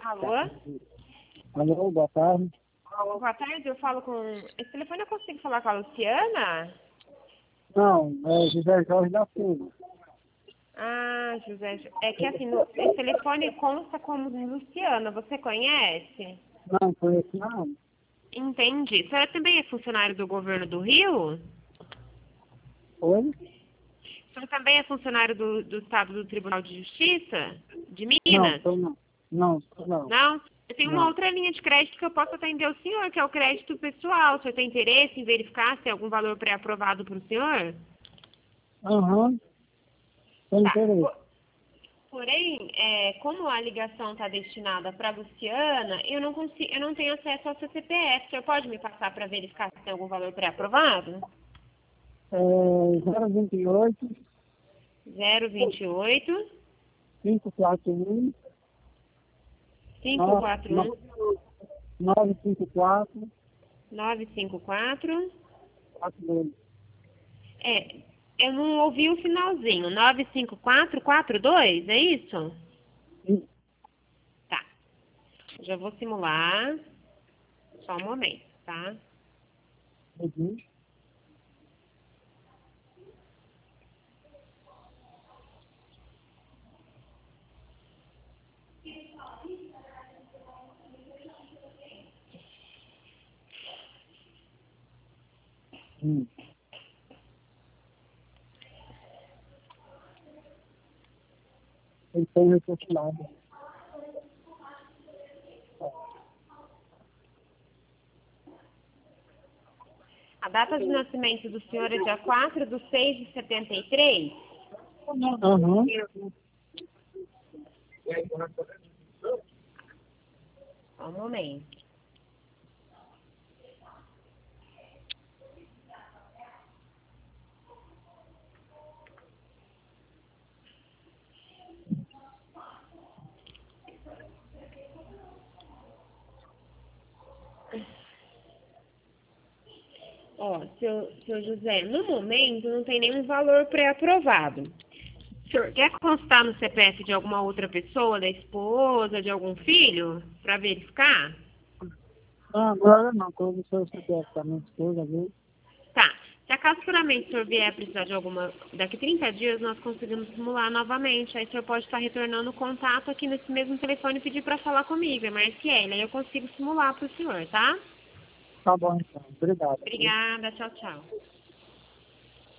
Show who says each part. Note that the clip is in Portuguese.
Speaker 1: Alô?
Speaker 2: Alô, boa tarde.
Speaker 1: Boa tarde, eu falo com... Esse telefone eu consigo falar com a Luciana?
Speaker 2: Não, é José Jorge da Silva.
Speaker 1: Ah, José, é que assim, esse telefone consta como Luciana, você conhece?
Speaker 2: Não, conheço não.
Speaker 1: Entendi. A senhora também é funcionário do governo do Rio?
Speaker 2: Oi?
Speaker 1: A senhora também é funcionário do Estado do Tribunal de Justiça? De
Speaker 2: Não,
Speaker 1: Minas?
Speaker 2: sou não. Não, sou não.
Speaker 1: Não? Eu tenho uma
Speaker 2: Não.
Speaker 1: outra linha de crédito que eu posso atender o senhor, que é o crédito pessoal. O senhor tem interesse em verificar se tem algum valor pré-aprovado para o senhor?
Speaker 2: Aham, tem
Speaker 1: Tá.
Speaker 2: interesse.
Speaker 1: Porém, como a ligação está destinada para a Luciana, eu não tenho acesso ao seu CPF. O senhor pode me passar para verificar se tem algum valor pré-aprovado?
Speaker 2: É 028
Speaker 1: 028
Speaker 2: 541
Speaker 1: 541
Speaker 2: 954
Speaker 1: 954.
Speaker 2: 42.
Speaker 1: É, eu não ouvi o finalzinho. 95442, é isso? Tá. Já vou simular. Só um momento, tá?
Speaker 2: Uhum. Hum. Ele tem reforçado.
Speaker 1: A data de nascimento do senhor é dia 4/6/73?
Speaker 2: Aham.
Speaker 1: Só um momento. Ó, seu José, no momento não tem nenhum valor pré-aprovado. O senhor quer constar no CPF de alguma outra pessoa, da esposa, de algum filho, para verificar?
Speaker 2: Ah, agora não, quando o seu CPF tá minha esposa, viu?
Speaker 1: Tá. Se acaso futuramente o senhor vier precisar de alguma... Daqui 30 dias nós conseguimos simular novamente. Aí o senhor pode estar retornando o contato aqui nesse mesmo telefone e pedir para falar comigo. É Marciele. Aí eu consigo simular para o senhor, tá?
Speaker 2: Tá bom então. Obrigado.
Speaker 1: Obrigada. Tchau, tchau.